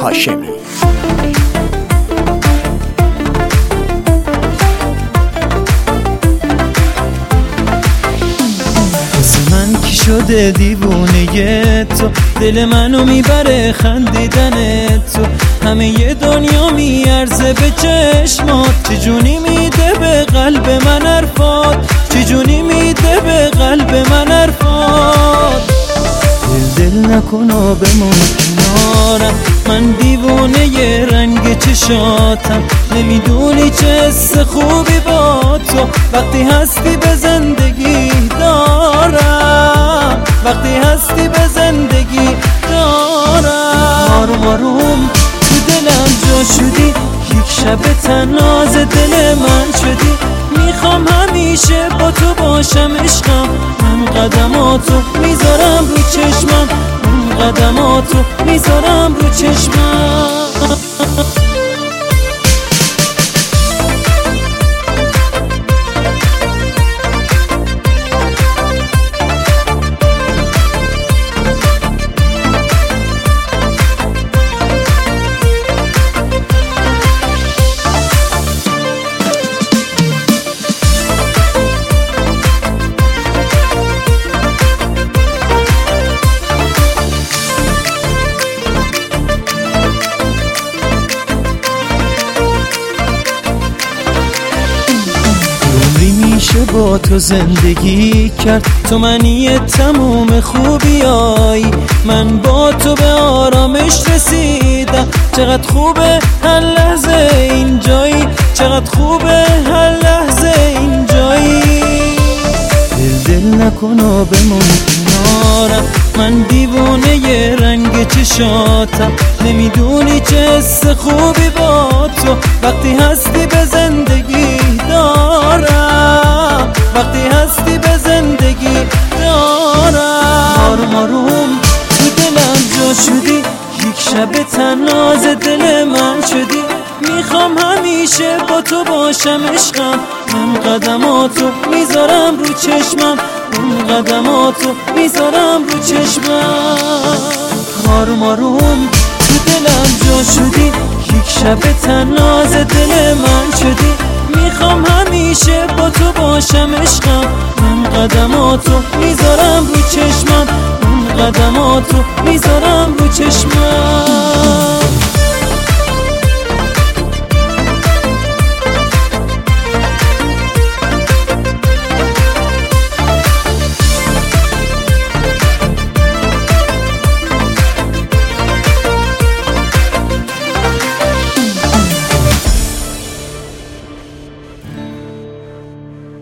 هاشمی. من کی شده دیوونه تو، دل منو میبره خندیدن تو، همه ی دنیا میارزه به چشمات، چجونی میده به قلب من حرفات، چجونی میده به قلب من حرفات. دل نکن و بمون کنارم، من دیوونه ی رنگ چشاتم، نمیدونی چه حس خوبی با تو وقتی هستی به زندگی دارم، وقتی هستی به زندگی دارم. آروم آروم تو دلم جا شدی، یک شب تناز دل من شدی، میخوام همیشه با تو باشم عشقم، من قدماتو میذارم رو چشمم، من قدماتو میذارم رو چشمم. میشه با تو زندگی کرد، تو منی تموم خوبیایی، من با تو به آرامش رسیدم، چقدر خوبه هر لحظه اینجایی، چقدر خوبه هر لحظه اینجایی. دل نکن و بمون کنارم، من دیوونه ی رنگ چشاتم، نمیدونی چه حس خوبی با تو وقتی هستی به زندگی دارم، وقتی هستی به زندگی دارم. آروم آروم تو دلم جا شدی، یک شب تناز دل من شدی، میخوام همیشه با تو باشم عشقم، من قدماتو میذارم رو چشمم، من قدماتو میذارم رو چشمم. آروم آروم تو دلم جا شدی، یک شب تناز دل من شدی، میخوام همیشه با تو باشم عشقم، من قدماتو میذارم رو چشمم، من قدماتو میذارم رو چشمم.